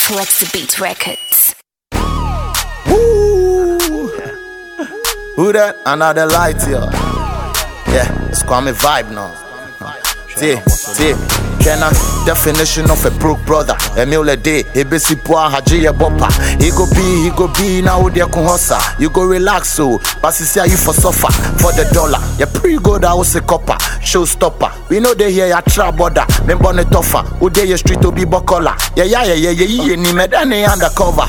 Flex the Beat Records. Woo! Who that? Another light here. Yeah, it's Kwame vibe now. See, Kenna, definition of a broke brother. Emile day, he basi poa haji ya bopa. He go be now dia kunhosa. You go relax so, but see you for suffer for the dollar. You pretty good I was a copper, showstopper. We know they hear ya trap border. Me bonnet offer, who dey your street to be bokola. Yeah, ni medane undercover.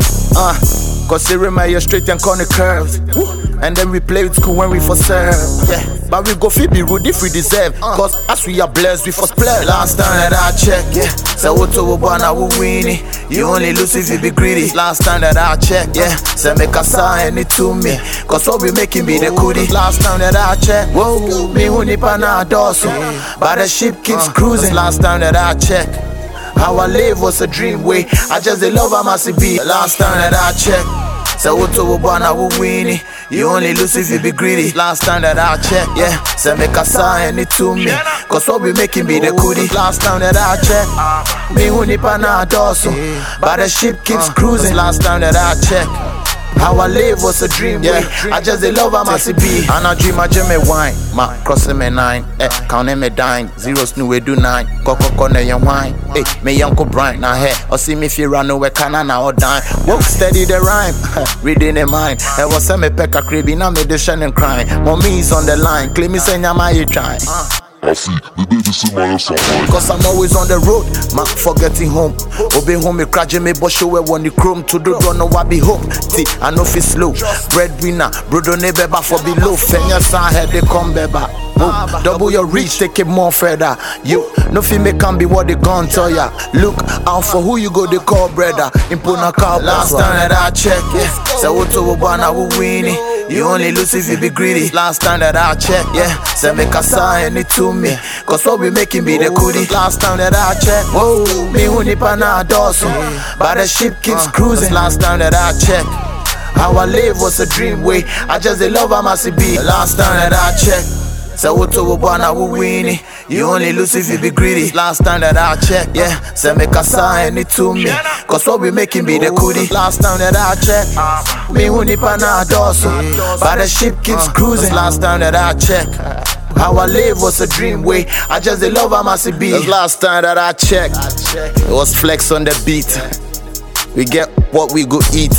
Cause he remind you straight and corner curves. And then we play it cool when we for serve. Yeah, but we go fit be rude if we deserve. Cause as we are blessed, we for splurge. Last time that I check, yeah. Say what to Obana we winning. You only lose if you be greedy. Last time that I check, yeah. Say make a sign it to me. Cause what we making be the goodie. Last time that I check, whoa, me who nipa na dosu. But the ship keeps cruising. Last time that I check, how I live was a dream way. I just the love I must be. Last time that I check, say what to Obana we winning. You only lose if you be greedy. Last time that I check, yeah. Say make a sign it to me. Cause what we making be the goodie. Last time that I check, me who nipa na dosu. But the ship keeps cruising. Last time that I check, how I live was a dream, yeah. I just the love I must be. And I dream I jam me wine, ma crossing me 9, counting me dime. Zeros new we do 9, coco ne your wine. Hey, me uncle Brian now here. Or see me if you run away, can I now dime. Whoa, steady the rhyme, reading the mind. I was send me peck a cribby, now me the shining crying. Mommy's on the line, claim me saying I'm you trying. I see, the baby see my son. Cause I'm always on the road, man, forgetting home. Obey home, me crashing me, but show where when the chrome to do, don't know what be hope. See, I know fi slow, breadwinner, brother ne beba for below. Fenya san head they come beba. Double your reach, take it more further. You, no fi me can be what they gon' tell ya. Look out for who you go, they call brother. Impona car, last time that I check, yeah. Say what to Obana we winning. You only lose if you be greedy. Last time that I check, yeah. Say make a sign it to me. Cause what we making be the goodie. Last time that I check, whoa, me who nipa na dosu. But the ship keeps cruising. Last time that I check, how I live was a dream way. I just the love I must be. Last time that I check, say what to Obana we winning. You only lose if you be greedy. Last time that I check, yeah. Say make a sign it to me. Cause what we making be the goodie. Last time that I check, me who nipa na dosu. But the ship keeps cruising. Last time that I check, how I live was a dream way. I just the love I must be. Cause last time that I checked, it was Flex on the beat. We get what we go eat.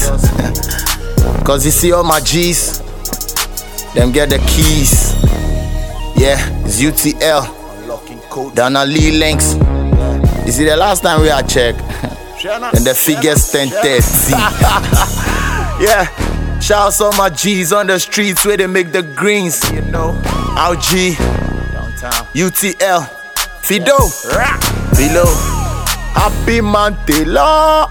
Cause you see all my G's, them get the keys. Yeah, it's UTL. Dana Lee Links. You see the last time we had checked, and the figures 1030. Yeah, shout out all my G's on the streets where they make the greens. You know, OG, downtown, UTL, Fido, below, Happy Mantela.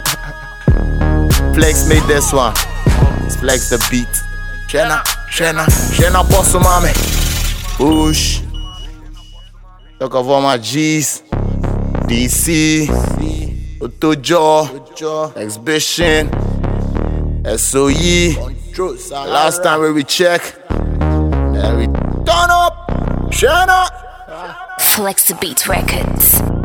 Flex made this one. It's Flex the beat. Shena, boss mami. Push. Talk of all my G's, DC, Otojo, Exhibition, SOE. Last time we check, and we turn up, Shana. Flex the Beat Records.